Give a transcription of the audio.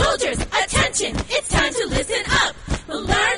Soldiers, attention, it's time to listen up. Learn